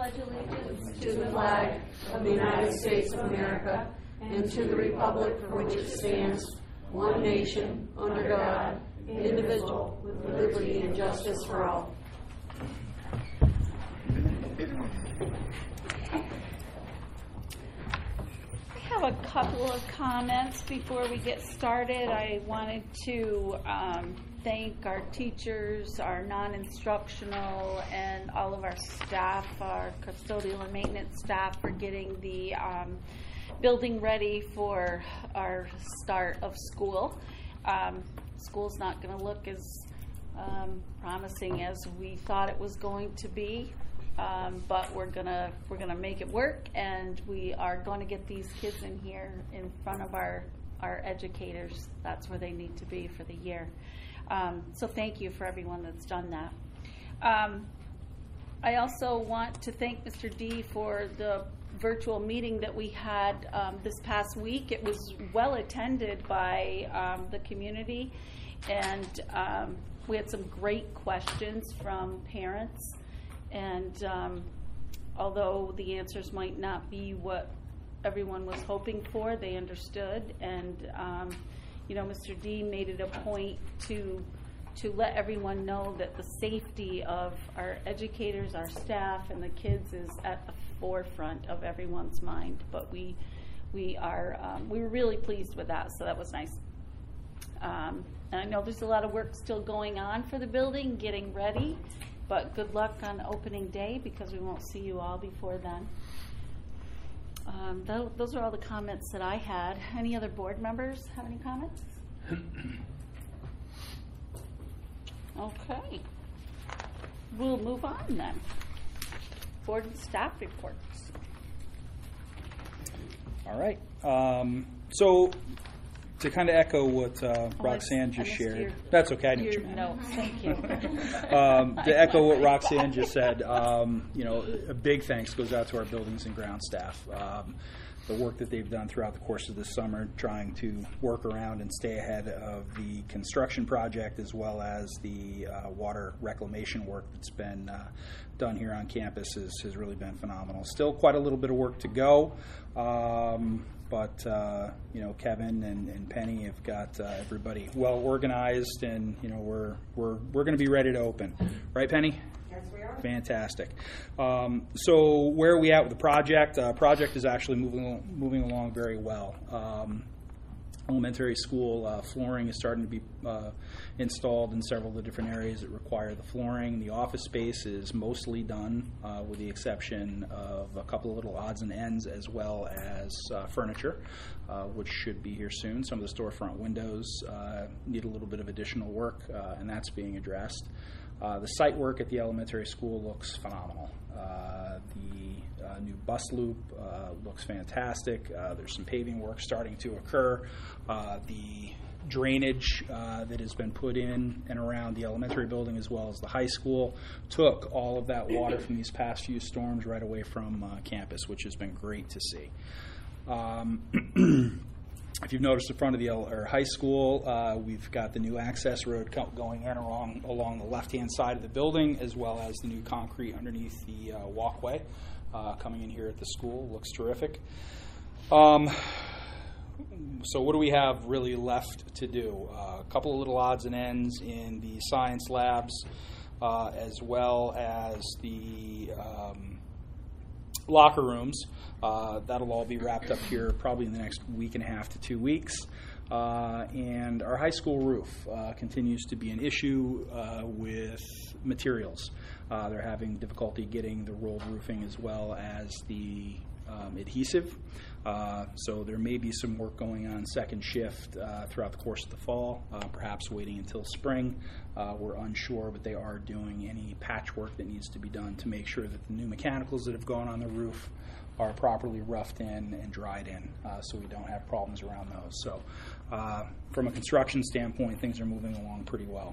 pledge allegiance to the flag of the United States of America and to the republic for which it stands, one nation, under God, indivisible, with liberty and justice for all. I have a couple of comments before we get started. I wanted to thank our teachers, our non-instructional, and all of our staff, our custodial and maintenance staff, for getting the building ready for our start of school. School's not going to look as promising as we thought it was going to be, but we're gonna make it work, and we are going to get these kids in here in front of our educators. That's where they need to be for the year. So thank you for everyone that's done that. I also want to thank Mr. D for the virtual meeting that we had this past week. It was well attended by the community, and we had some great questions from parents. And although the answers might not be what everyone was hoping for, they understood. And Mr. D made it a point to let everyone know that the safety of our educators, our staff, and the kids is at the forefront of everyone's mind. But we were really pleased with that, so that was nice. And I know there's a lot of work still going on for the building, getting ready, but good luck on opening day, because we won't see you all before then. Those are all the comments that I had. Any other board members have any comments? Okay. We'll move on then. Board and staff reports. All right. So to kind of echo what Roxanne just shared. That's okay. I didn't your notes. Thank you. To echo what Roxanne just said, a big thanks goes out to our buildings and ground staff. The work that they've done throughout the course of this summer, trying to work around and stay ahead of the construction project, as well as the water reclamation work that's been done here on campus, has really been phenomenal. Still quite a little bit of work to go, but Kevin and Penny have got everybody well organized, and we're going to be ready to open, right, Penny? Yes, we are. Fantastic. So where are we at with the project? Project is actually moving along very well. Elementary school flooring is starting to be installed in several of the different areas that require the flooring. The office space is mostly done, with the exception of a couple of little odds and ends, as well as furniture, which should be here soon. Some of the storefront windows need a little bit of additional work, and that's being addressed. The site work at the elementary school looks phenomenal. The new bus loop looks fantastic. There's some paving work starting to occur. The drainage that has been put in and around the elementary building, as well as the high school, took all of that water from these past few storms right away from campus, which has been great to see. If you've noticed the front of the high school, we've got the new access road going in along the left-hand side of the building, as well as the new concrete underneath the walkway coming in here at the school. Looks terrific. So what do we have really left to do? A couple of little odds and ends in the science labs, as well as the locker rooms. That'll all be wrapped up here probably in the next week and a half to 2 weeks. And our high school roof continues to be an issue with materials. They're having difficulty getting the rolled roofing as well as the adhesive. So there may be some work going on second shift throughout the course of the fall, perhaps waiting until spring. We're unsure, but they are doing any patchwork that needs to be done to make sure that the new mechanicals that have gone on the roof are properly roughed in and dried in, so we don't have problems around those. So from a construction standpoint, things are moving along pretty well.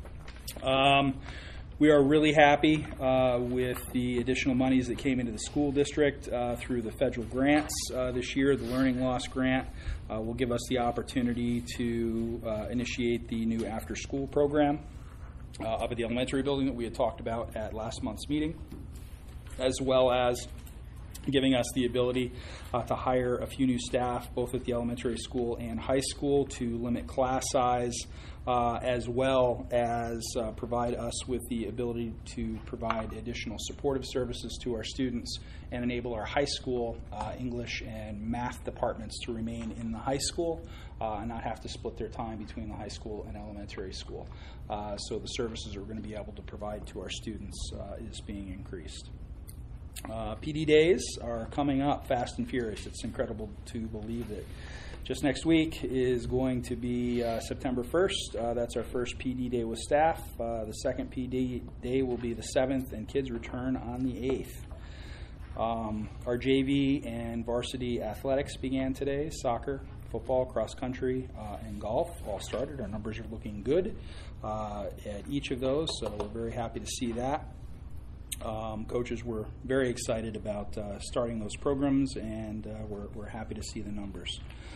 We are really happy with the additional monies that came into the school district through the federal grants this year. The Learning Loss Grant will give us the opportunity to initiate the new after-school program up at the elementary building that we had talked about at last month's meeting. as well as giving us the ability to hire a few new staff, both at the elementary school and high school, to limit class size, as well as provide us with the ability to provide additional supportive services to our students and enable our high school English and math departments to remain in the high school and not have to split their time between the high school and elementary school. So the services we're going to be able to provide to our students is being increased. PD days are coming up fast and furious. It's incredible to believe that just next week is going to be September 1st. That's our first PD day with staff. The second PD day will be the 7th, and kids return on the 8th. Our JV and varsity athletics began today. Soccer, football, cross country, and golf all started. Our numbers are looking good at each of those, so we're very happy to see that. Coaches were very excited about starting those programs, and we're happy to see the numbers.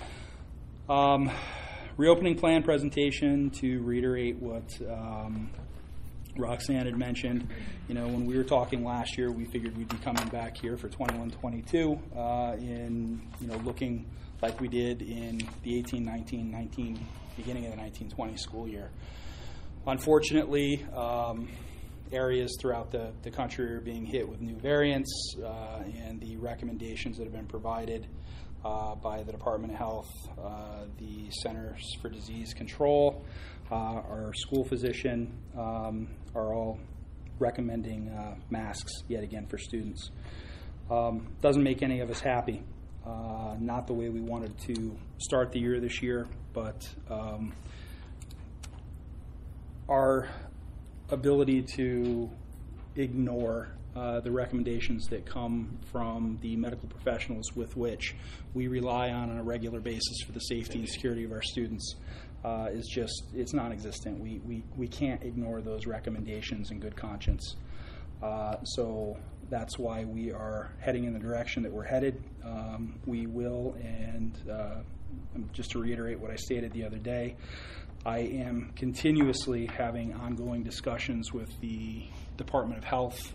Reopening plan presentation, to reiterate what Roxanne had mentioned. When we were talking last year, we figured we'd be coming back here for 21-22 in looking like we did in the 18-19 beginning of the 19-20 school year. Unfortunately, areas throughout the country are being hit with new variants, and the recommendations that have been provided by the Department of Health, the Centers for Disease Control, our school physician, are all recommending masks yet again for students. Doesn't make any of us happy. Not the way we wanted to start the year this year, but our ability to ignore the recommendations that come from the medical professionals with which we rely on a regular basis for the safety and security of our students is just, it's non-existent. We can't ignore those recommendations in good conscience. So that's why we are heading in the direction that we're headed. We will, and just to reiterate what I stated the other day, I am continuously having ongoing discussions with the Department of Health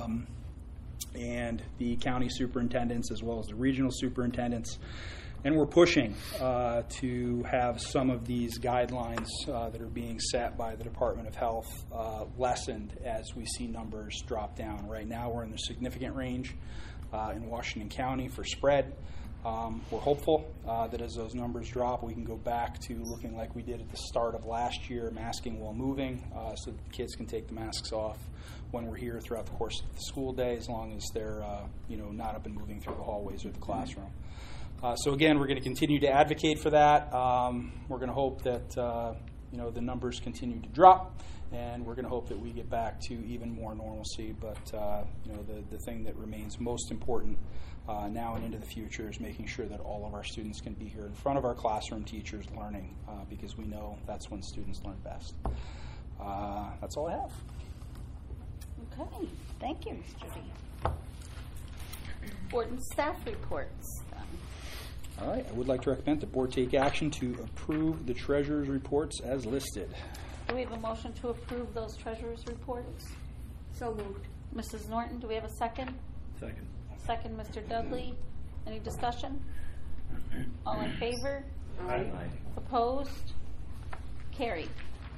and the county superintendents, as well as the regional superintendents, and we're pushing to have some of these guidelines that are being set by the Department of Health lessened as we see numbers drop down. Right now we're in the significant range in Washington County for spread. We're hopeful that as those numbers drop, we can go back to looking like we did at the start of last year, masking while moving, so that the kids can take the masks off when we're here throughout the course of the school day, as long as they're not up and moving through the hallways or the classroom. So again, we're going to continue to advocate for that. We're going to hope that the numbers continue to drop, and we're going to hope that we get back to even more normalcy. But the thing that remains most important now and into the future is making sure that all of our students can be here in front of our classroom teachers learning, because we know that's when students learn best. That's all I have. Okay, thank you, Mr. D. Board and staff reports. All right, I would like to recommend the board take action to approve the treasurer's reports as listed. Do we have a motion to approve those treasurer's reports? So moved. Mrs. Norton, do we have a second? Second. Second, Mr. Dudley. Any discussion? All in favor? Aye. Opposed? Carried.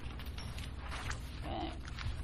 Okay.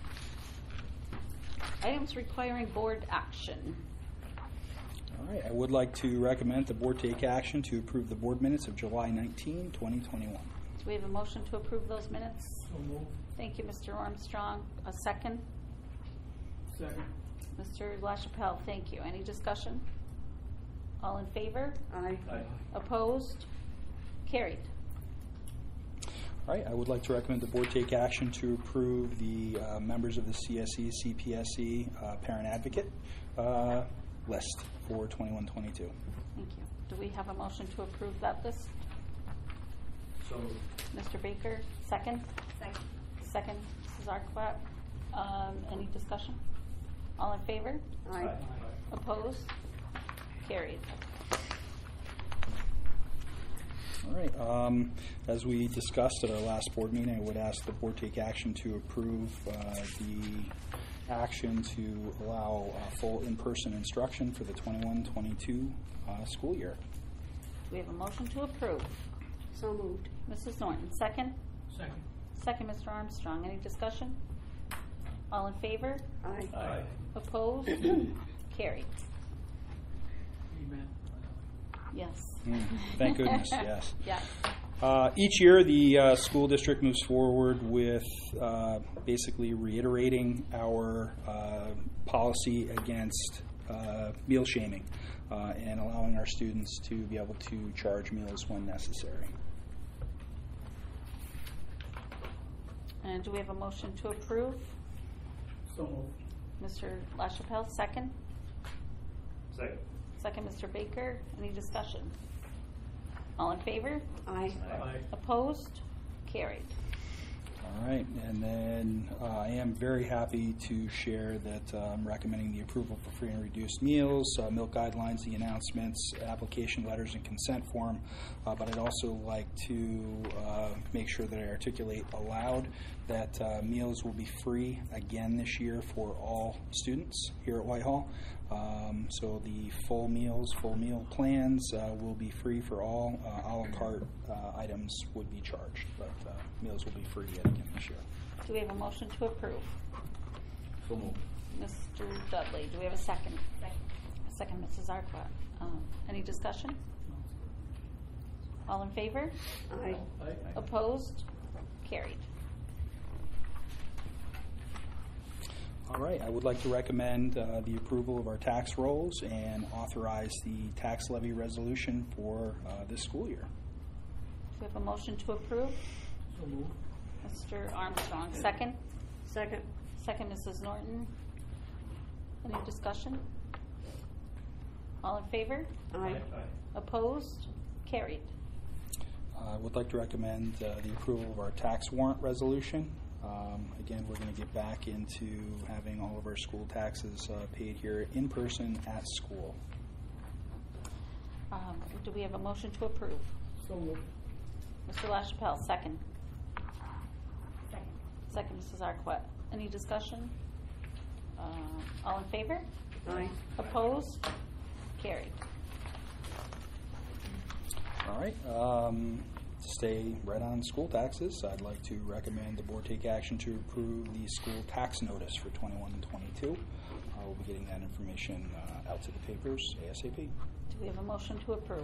Items requiring board action. All right, I would like to recommend the board take action to approve the board minutes of July 19, 2021. Do we have a motion to approve those minutes? So moved. Thank you, Mr. Armstrong. A second? Second. Mr. LaChapelle, thank you. Any discussion? All in favor? Aye. Aye. Opposed? Carried. All right, I would like to recommend the board take action to approve the members of the CSE, CPSE parent advocate list for 21-22. Thank you. Do we have a motion to approve that list? So moved. Mr. Baker, second? Second. Second, Mrs. Arquette. Any discussion? All in favor? Aye. Opposed? Carried. All right, as we discussed at our last board meeting, I would ask the board take action to approve the action to allow full in-person instruction for the 21-22 school year. Do we have a motion to approve? So moved. Mrs. Norton, second? Second. Second, Mr. Armstrong. Any discussion? All in favor? Aye. Aye. Opposed? Carried. Amen. Yes. Thank goodness, yes. Yes. Each year, the school district moves forward with basically reiterating our policy against meal shaming and allowing our students to be able to charge meals when necessary. And do we have a motion to approve? So moved. Mr. LaChapelle, second? Second. Second, Mr. Baker. Any discussion? All in favor? Aye. Aye. Opposed? Carried. All right, and then I am very happy to share that I'm recommending the approval for free and reduced meals, milk guidelines, the announcements, application letters, and consent form. But I'd also like to make sure that I articulate aloud that meals will be free again this year for all students here at Whitehall. So the full meals, full meal plans will be free for all. A la carte items would be charged, but meals will be free yet again this year. Do we have a motion to approve? So moved. Mr. Dudley, do we have a second? Second, Mrs. Arquette. Any discussion? All in favor? Aye. Aye. Opposed? Carried. All right, I would like to recommend the approval of our tax rolls and authorize the tax levy resolution for this school year. Do we have a motion to approve? So moved. Mr. Armstrong, second. Second. Second, Mrs. Norton. Any discussion? All in favor? Aye. Opposed? Carried. I would like to recommend the approval of our tax warrant resolution. Again, we're going to get back into having all of our school taxes paid here in person at school. Do we have a motion to approve? So moved. Mr. LaChapelle, second. Second, Mrs. Arquette. Any discussion? All in favor? Aye. Opposed? Carried. All right. To stay right on school taxes, I'd like to recommend the board take action to approve the school tax notice for 21 and 22. We'll be getting that information out to the papers ASAP. Do we have a motion to approve?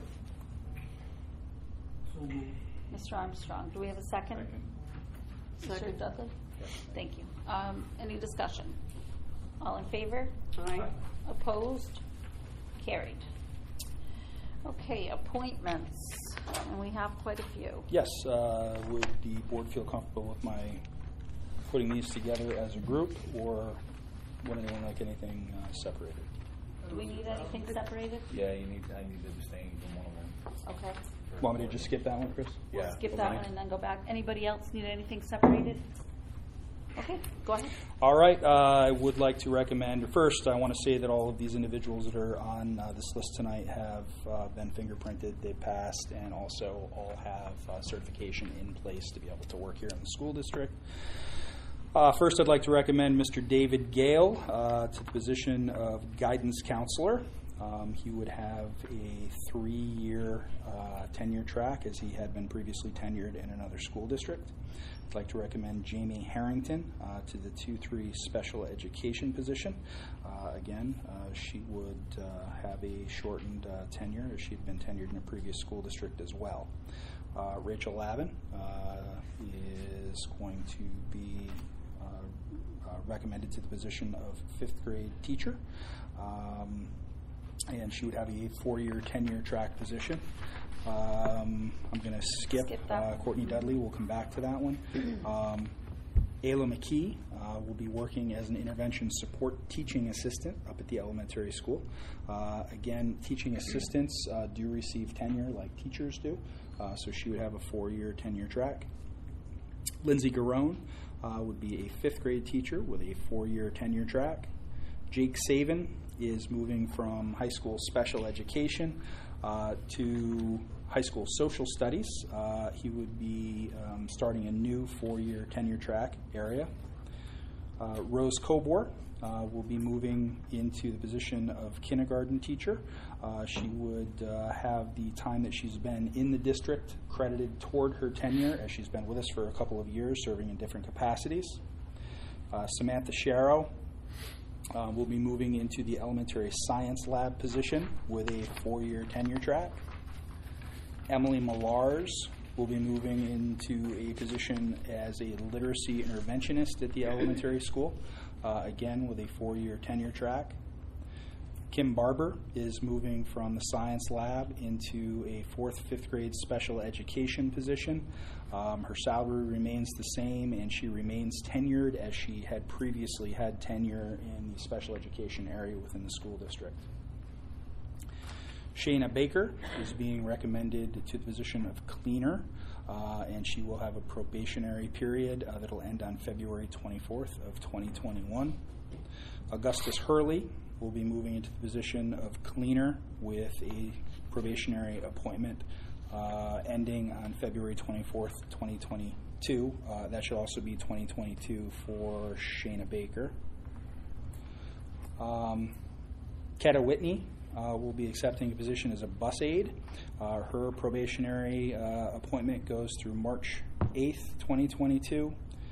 So moved. Mr. Armstrong, do we have a second? Second. Mr. Dudley? Thank you. Any discussion? All in favor? Aye. Opposed? Carried. Okay, appointments, and we have quite a few. Yes, would the board feel comfortable with my putting these together as a group, or would anyone like anything separated? Do we need anything separated? Yeah, I need to abstain from one of them. Okay. Want me to just skip that one, Chris? We'll Yeah. skip that one and then go back. Anybody else need anything separated? Okay, go ahead. All right, I would like to recommend, first, I want to say that all of these individuals that are on this list tonight have been fingerprinted, they passed, and also all have certification in place to be able to work here in the school district. First, I'd like to recommend Mr. David Gale to the position of guidance counselor. He would have a 3-year tenure track as he had been previously tenured in another school district. I'd like to recommend Jamie Harrington to the 2-3 special education position. Again, she would have a shortened tenure as she'd been tenured in a previous school district as well. Rachel Lavin is going to be recommended to the position of 5th grade teacher. And she would have a 4-year tenure track position. I'm going to skip that. Courtney Dudley. We'll come back to that one. Ayla McKee will be working as an intervention support teaching assistant up at the elementary school. Again, teaching assistants do receive tenure like teachers do, so she would have a 4-year tenure track. Lindsay Garone would be a 5th grade teacher with a 4-year tenure track. Jake Saven is moving from high school special education to high school social studies. He would be starting a new 4-year tenure track area. Rose Cobor will be moving into the position of kindergarten teacher. She would have the time that she's been in the district credited toward her tenure, as she's been with us for a couple of years, serving in different capacities. Samantha Sharrow will be moving into the elementary science lab position with a 4-year tenure track. Emily Millars will be moving into a position as a literacy interventionist at the elementary school, again with a 4-year tenure track. Kim Barber is moving from the science lab into a 4th, 5th grade special education position. Her salary remains the same, and she remains tenured as she had previously had tenure in the special education area within the school district. Shayna Baker is being recommended to the position of cleaner, and she will have a probationary period that will end on February 24th of 2021. Augustus Hurley will be moving into the position of cleaner with a probationary appointment ending on February 24th, 2022. That should also be 2022 for Shayna Baker. Ketta Whitney will be accepting a position as a bus aide. Her probationary appointment goes through March 8th, 2022.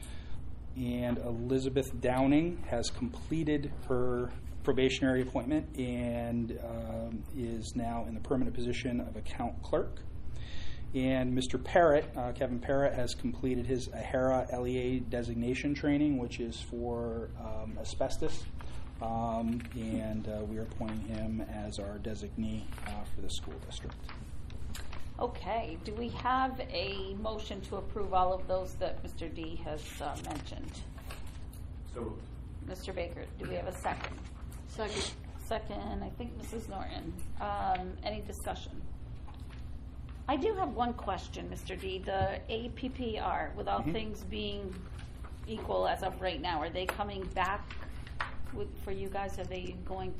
And Elizabeth Downing has completed her probationary appointment and is now in the permanent position of account clerk. And Mr. Parrott, Kevin Parrott, has completed his AHERA LEA designation training, which is for asbestos. And we are appointing him as our designee for the school district. Okay, do we have a motion to approve all of those that Mr. D has mentioned? So Mr. Baker, do we have a second? Second. Second, I think Mrs. Norton. Any discussion? I do have one question, Mr. D. The APPR, with all things being equal as of right now, are they coming back for you guys? Are we going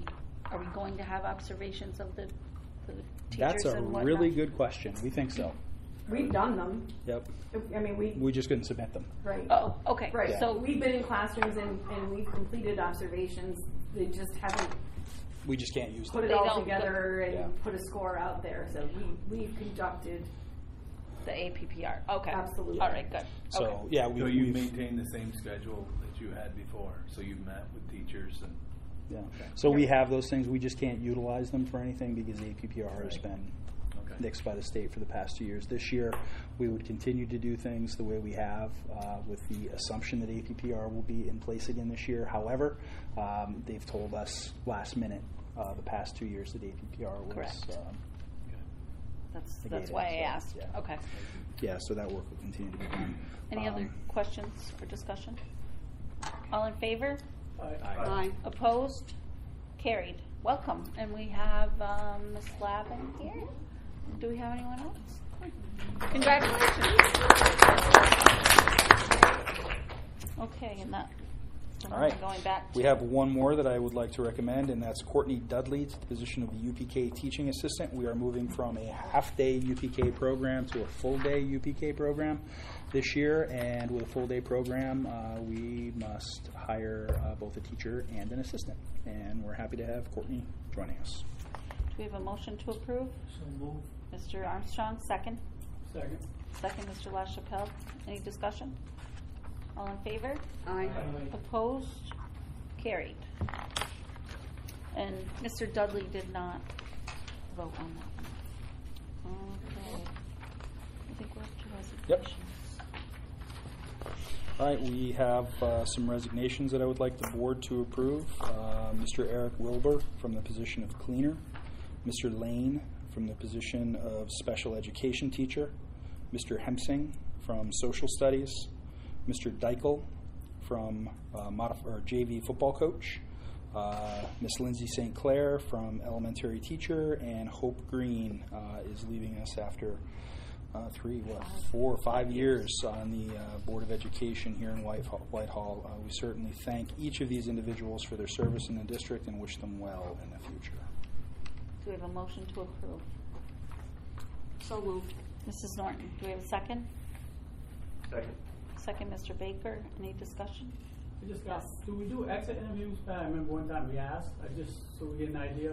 to have observations of the teachers That's a and whatnot? really good question. We think so. We've done them. Yep. I mean, We just couldn't submit them. right. Oh, okay. Right. Yeah. So We've been in classrooms and we've completed observations. They just haven't We just can't use put them. it They all don't- together and Yeah. put a score out there. So we've conducted. the APPR. Okay. Absolutely. All right, good. So, Okay. yeah, So we've you maintain the same schedule that you had before, so you've met with teachers and. Yeah. So we have those things. We just can't utilize them for anything because the APPR has been Okay. nixed by the state for the past 2 years. This year, we would continue to do things the way we have with the assumption that APPR will be in place again this year. However, they've told us last minute the past 2 years that APPR was. Correct. That's negated, why I so, asked. yeah. Okay. Yeah, so that work will continue to be done. Any other questions or discussion? All in favor? Aye. Opposed? Carried. Welcome. And we have Ms. Lavin here. Do we have anyone else? Congratulations. Okay, and that. All right. Going back. We have one more that I would like to recommend, and that's Courtney Dudley to the position of the UPK teaching assistant. We are moving from a half-day UPK program to a full-day UPK program this year, and with a full-day program, we must hire both a teacher and an assistant, and we're happy to have Courtney joining us. Do we have a motion to approve? So moved. Mr. Armstrong, second. Second. Second, Mr. LaChapelle. Any discussion? All in favor? Aye. Opposed? Carried. And Mr. Dudley did not vote on that one. Okay. I think we're up to Yep. resignations. All right, we have some resignations that I would like the board to approve. Mr. Eric Wilbur from the position of cleaner, Mr. Lane from the position of special education teacher, Mr. Hemsing from social studies, Mr. Deichel from JV football coach, Miss Lindsay St. Clair from elementary teacher, and Hope Green is leaving us after 4 or 5 years on the Board of Education here in Whitehall. We certainly thank each of these individuals for their service in the district and wish them well in the future. Do we have a motion to approve? So moved. Mrs. Norton, do we have a second? Second. Second, Mr. Baker. Any discussion? I just got, do we do exit interviews, Pat? I remember one time we asked, so we get an idea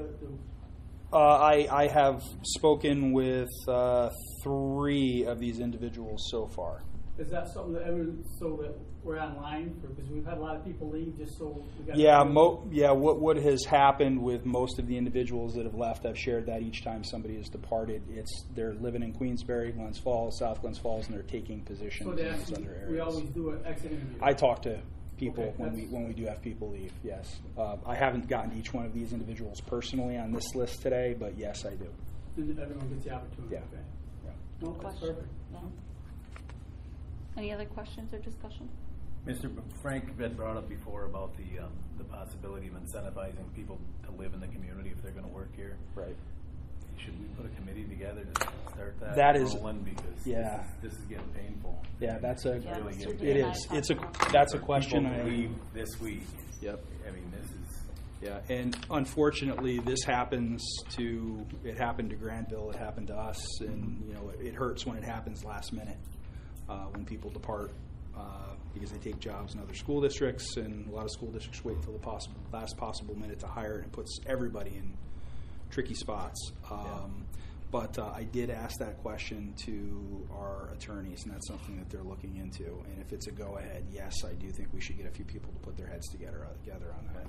I have spoken with 3 of these individuals so far. is that something that so that we're online for, because we've had a lot of people leave just so we got. What has happened with most of the individuals that have left, I've shared that each time somebody has departed, they're living in Queensbury, Glens Falls, South Glens Falls, and they're taking positions So in those other areas. we always do an exit interview. I talk to people Okay, when we do have people leave, yes. I haven't gotten each one of these individuals personally on this list today, but yes, I do. And everyone gets the opportunity. Yeah. Okay. Yeah. No, that's Question? perfect. No? Any other questions or discussion? Mr. Frank had brought up before about the possibility of incentivizing people to live in the community if they're going to work here. Right. Should we put a committee together to start that? That is- rolling? Because yeah. this is getting painful. Yeah, that's a, Yeah, really Mr. good. D it and I is. talked That's a about question People to I, leave this week. yep. I mean, this is. Yeah, and unfortunately, it happened to Granville, it happened to us, and it hurts when it happens last minute, when people depart because they take jobs in other school districts, and a lot of school districts wait till the last possible minute to hire, and it puts everybody in tricky spots. But I did ask that question to our attorneys, and that's something that they're looking into. And if it's a go-ahead, yes, I do think we should get a few people to put their heads together on that one.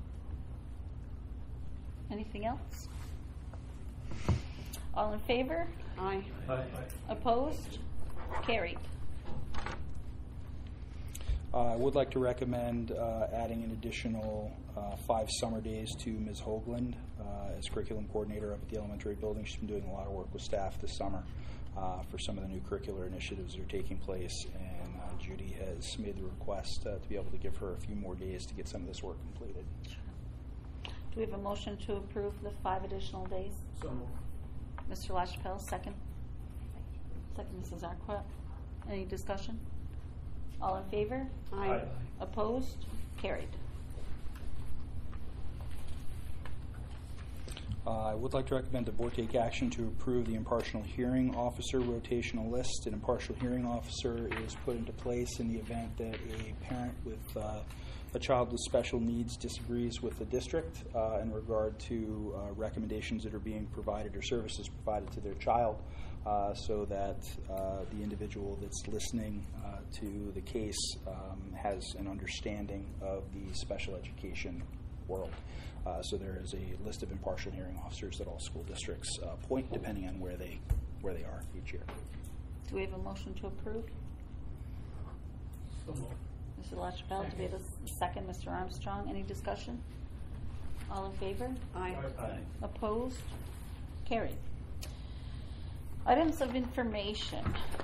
Anything else? All in favor? Aye. Opposed? Carried. I would like to recommend adding an additional 5 summer days to Ms. Hoagland as curriculum coordinator up at the elementary building. She's been doing a lot of work with staff this summer for some of the new curricular initiatives that are taking place, and Judy has made the request to be able to give her a few more days to get some of this work completed. Do we have a motion to approve the 5 additional days? So moved. Mr. LaChapelle, second. Second, Mrs. Arquette. Any discussion? All in favor? Aye. Opposed? Carried. I would like to recommend the board take action to approve the impartial hearing officer rotational list. An impartial hearing officer is put into place in the event that a parent with a child with special needs disagrees with the district in regard to recommendations that are being provided or services provided to their child, so that the individual that's listening to the case has an understanding of the special education world. So there is a list of impartial hearing officers that all school districts appoint, depending on where they are each year. Do we have a motion to approve? So moved. Mr. LaChapelle, do we have a second? Mr. Armstrong, any discussion? All in favor? Aye. Opposed? Carried. Items of information.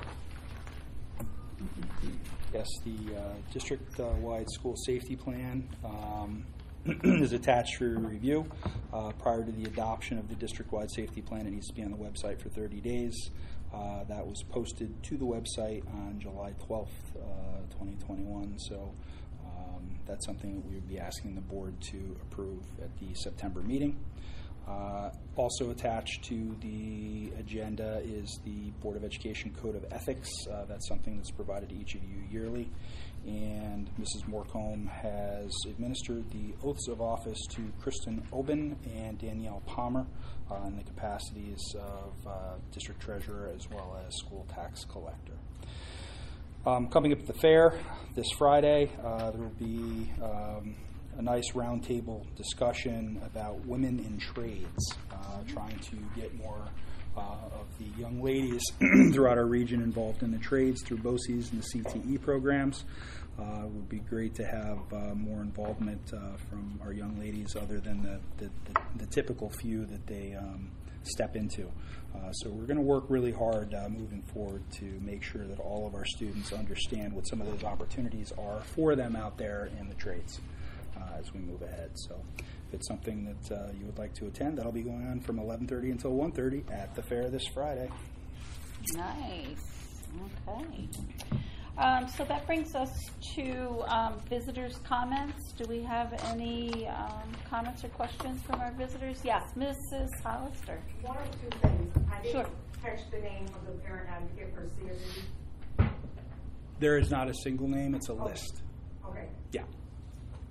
Yes, the district-wide school safety plan is attached for review. Prior to the adoption of the district-wide safety plan, it needs to be on the website for 30 days. That was posted to the website on July 12th, 2021. So that's something that we would be asking the board to approve at the September meeting. Also attached to the agenda is the Board of Education Code of Ethics. That's something that's provided to each of you yearly. And Mrs. Morcombe has administered the oaths of office to Kristen Oben and Danielle Palmer in the capacities of District Treasurer as well as School Tax Collector. Coming up at the fair this Friday, there will be a nice roundtable discussion about women in trades, trying to get more of the young ladies throughout our region involved in the trades through BOCES and the CTE programs. It would be great to have more involvement from our young ladies other than the typical few that they step into. So we're going to work really hard moving forward to make sure that all of our students understand what some of those opportunities are for them out there in the trades as we move ahead. So if it's something that you would like to attend, that'll be going on from 11:30 until 1:30 at the fair this Friday. Nice. Okay. So that brings us to visitors' comments. Do we have any comments or questions from our visitors? Yes, Mrs. Hollister. One or two things. I Sure. didn't catch the name of the parent advocate for CSE. There is not a single name, it's a list. Okay. Yeah.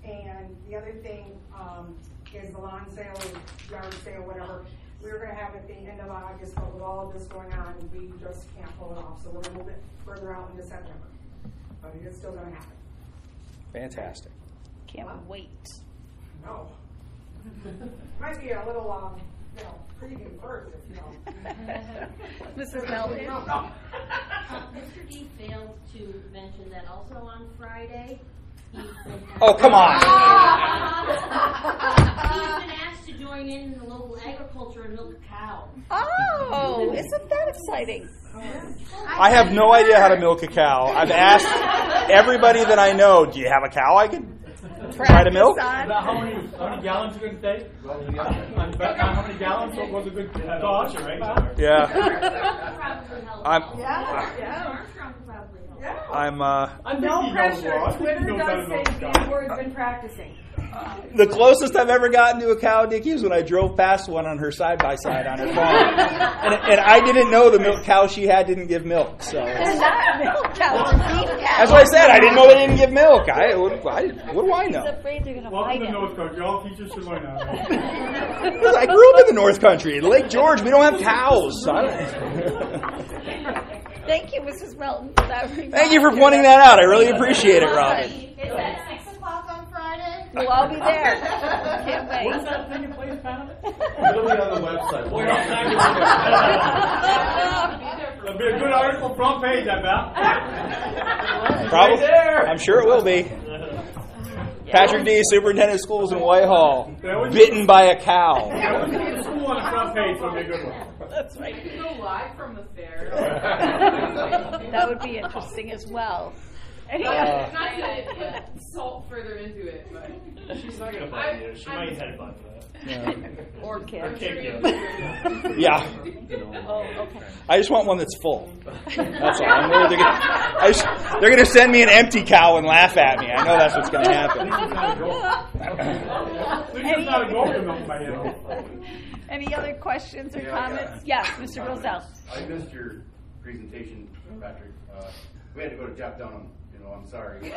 And the other thing, is the lawn sale, or yard sale, whatever. We were gonna have it at the end of August, but with all of this going on, we just can't pull it off, so we're gonna move it further out into September. But it is still gonna happen. Fantastic. Can't wait. No. Might be a little, preview first, if you know. Mrs. Melton? No. Mr. D failed to mention that also on Friday, he's been Oh, come on. he's been asked to join in the local agriculture and milk a cow. Oh, isn't that exciting? I have no idea how to milk a cow. I've asked everybody that I know, do you have a cow I can try to milk? About how many gallons you're going to take? About how many gallons was a good cost? Yeah. Probably help. Yeah. Armstrong could probably help. I'm No pressure. Twitter does say these words been practicing. the closest I've ever gotten to a cow, Dickie, is when I drove past one on her side-by-side on her farm. And I didn't know the milk cow she had didn't give milk. So They're not milk cows, they're beef cows. that's what I said. I didn't know they didn't give milk. What do I know? He's afraid they're going to Welcome fight to him. North Country. All teachers should learn that. I grew up in the North Country. In Lake George, we don't have cows. Thank you, Mrs. Melton, for that reminder. Thank you for pointing that out. I really appreciate it, Robin. Is that 6 o'clock on Friday? We'll all be there. Can't When's wait. that taking place, Pat? It'll be on the website. It'll be a good article, front page, I bet. Probably. Right there. I'm sure it will be. Patrick D., Superintendent of Schools in Whitehall, bitten by a cow. School on the front page would be a good one. That's right. Go live from the fair. That would be interesting as well. Any Not other- to salt further into it, but. She's not going to bite you. She might headbutt that. or kids. Kick you. Yeah. Oh, okay. I just want one that's full. That's all. I'm worried they're going to send me an empty cow and laugh at me. I know that's what's going to happen. At least it's not a golden milk by you. Any other questions or Yeah, comments? Yes, Mr. Roselle. I missed your presentation, Patrick. We had to go to Jeff Dunham. I'm sorry.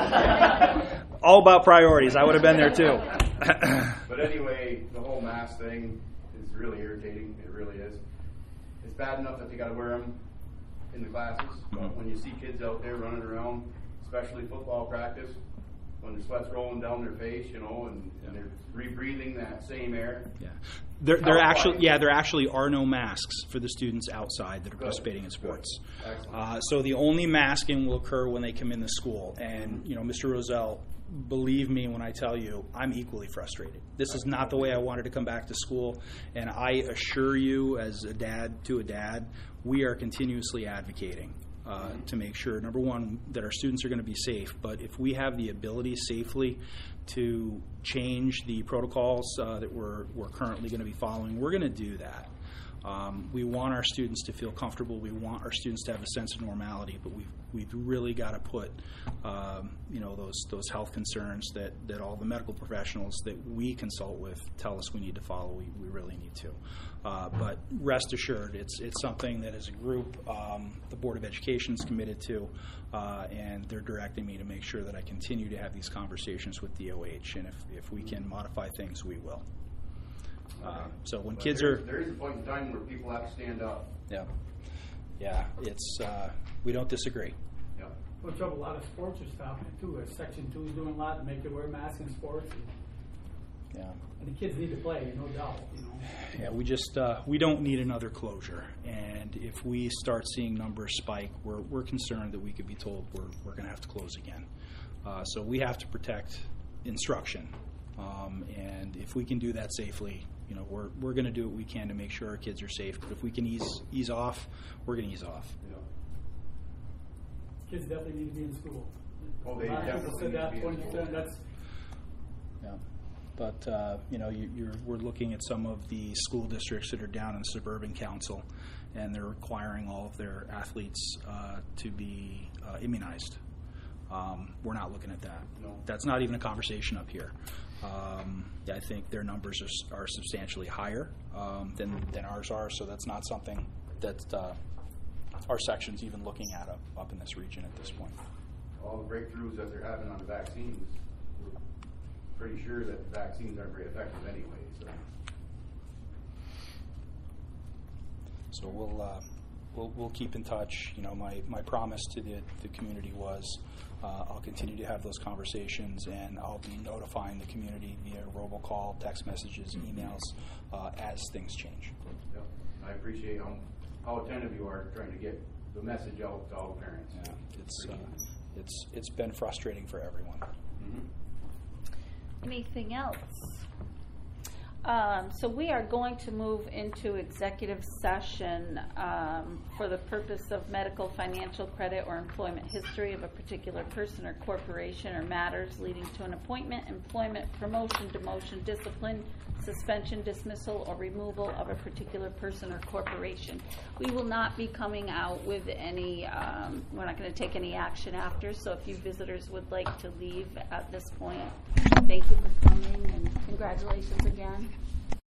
All about priorities. I would have been there too. But anyway, the whole mask thing is really irritating. It really is. It's bad enough that they got to wear them in the classes, but when you see kids out there running around, especially football practice, when the sweat's rolling down their face, and they're rebreathing that same air. Yeah. There actually are no masks for the students outside that are participating in sports. So the only masking will occur when they come in the school. And Mr. Roselle, believe me when I tell you, I'm equally frustrated. This is not the way I wanted to come back to school. And I assure you, as a dad to a dad, we are continuously advocating to make sure, number one, that our students are going to be safe. But if we have the ability safely to change the protocols that we're currently going to be following, we're going to do that. We want our students to feel comfortable. We want our students to have a sense of normality, but we've really got to put those health concerns that all the medical professionals that we consult with tell us we need to follow. We really need to. But rest assured, it's something that as a group the Board of Education is committed to, and they're directing me to make sure that I continue to have these conversations with DOH, and if we can modify things, we will. So when kids are... There is a point in time where people have to stand up. Yeah, it's we don't disagree. Yeah. Which a lot of sports are stopping it too. Section 2 is doing a lot to make you wear masks in sports. Yeah. And the kids need to play, no doubt. Yeah, we just we don't need another closure, and if we start seeing numbers spike, we're concerned that we could be told we're going to have to close again. So we have to protect instruction, and if we can do that safely, we're going to do what we can to make sure our kids are safe. But if we can ease off, we're going to ease off. Yeah. Kids definitely need to be in school. Oh, they A lot of people definitely said that, need to be in 20%. school. That's Yeah. But we're looking at some of the school districts that are down in suburban council, and they're requiring all of their athletes to be immunized. We're not looking at that. No. That's not even a conversation up here. I think their numbers are substantially higher than ours are, so that's not something that our section's even looking at up in this region at this point. All the breakthroughs that they're having on the vaccines, pretty sure that the vaccines aren't very effective anyway, so. So we'll keep in touch. You know, my promise to the community was I'll continue to have those conversations, and I'll be notifying the community via robocall, text messages, emails as things change. Yep. I appreciate how attentive you are trying to get the message out to all parents. Yeah, it's been frustrating for everyone. Mm-hmm. Anything else? So we are going to move into executive session for the purpose of medical, financial, credit, or employment history of a particular person or corporation, or matters leading to an appointment, employment, promotion, demotion, discipline, suspension, dismissal, or removal of a particular person or corporation. We will not be coming out with any, we're not going to take any action after, so if you visitors would like to leave at this point, thank you for coming and congratulations again.